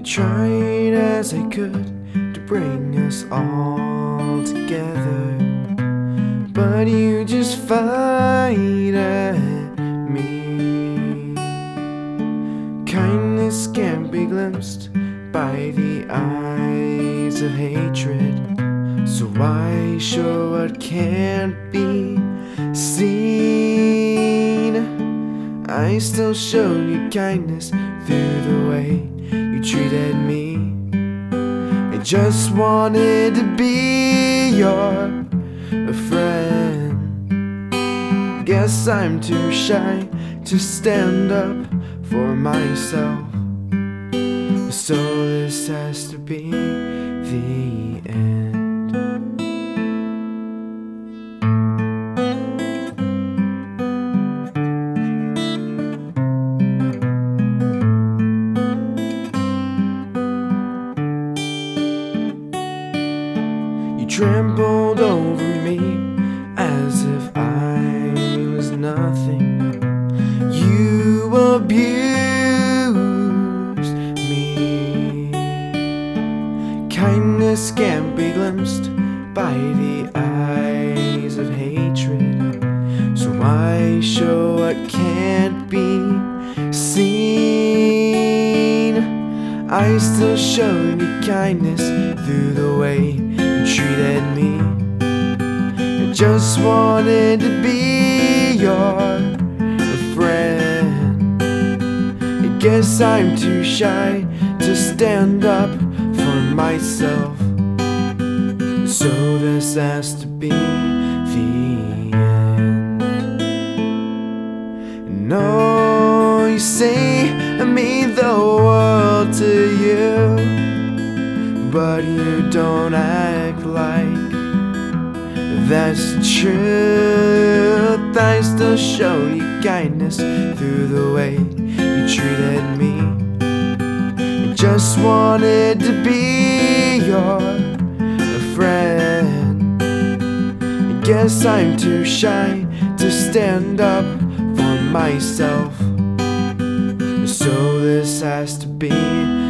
tried as I could to bring us all together, but you just fight at me. Kindness can't be glimpsed by the eyes of hatred, so why show what can't be seen? I still show you kindness through the way you treated me. I just wanted to be your friend. Guess I'm too shy to stand up for myself, so this has to be the end. You trampled over me as if I was nothing. You abused me. Kindness can't be glimpsed by the eyes of hatred, so why show what can't be seen? I still show you kindness through the way you treated me. I just wanted to be your friend. I guess I'm too shy to stand up for myself, so this has to be the end. No, you say I mean the world to you, but you don't act like that's the truth. I still show you kindness through the way you treated me. I just wanted to be your friend. I guess I'm too shy to stand up for myself, so this has to be